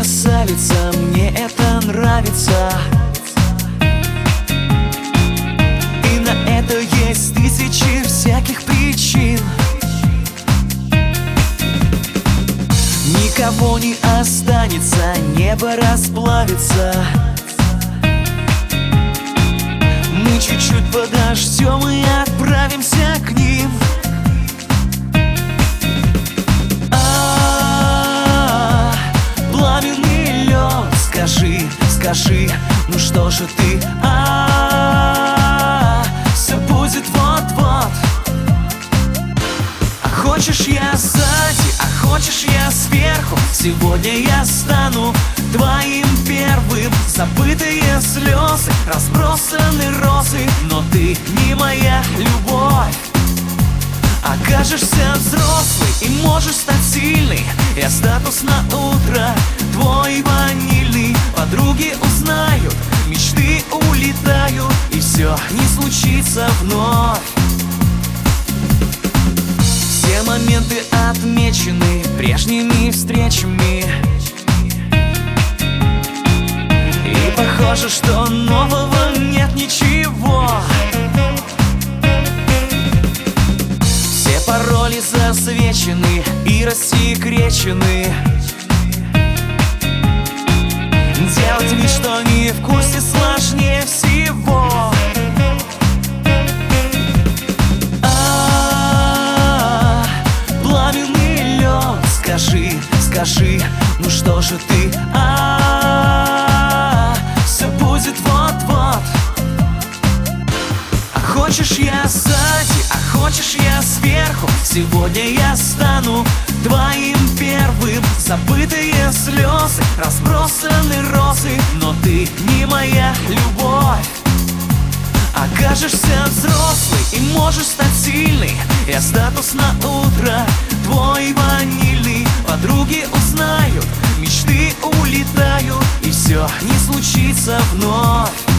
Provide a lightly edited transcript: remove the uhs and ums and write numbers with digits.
красавица, мне это нравится. И на это есть тысячи всяких причин. Никого не останется, небо расплавится. Мы чуть-чуть подождем и отправимся к ним. Пламенный лед, скажи, скажи, ну что же ты? Все будет вот-вот. А хочешь я сзади, а хочешь я сверху. Сегодня я стану твоим первым. Забытые слезы, разбросаны розы, но ты не моя любовь. Окажешься взрослый и можешь стать сильной. Я статус на утро твой ванильный. Подруги узнают, мечты улетают, и все не случится вновь. Все моменты отмечены прежними встречами, и похоже, что нового нет ничего. Все пароли засвечены и рассекречены. Делать вид, что не в курсе, сложнее всего. Пламенный лед, скажи, скажи, ну что же ты? Все будет вот-вот. А хочешь я сзади, а хочешь я сверху. Сегодня я стану твоим первым. Забытые слезы, разбросаны розы, но ты не моя любовь. Окажешься взрослый и можешь стать сильной. Я статус на утро твой ванильный. Подруги узнают, мечты улетают, и все не случится вновь.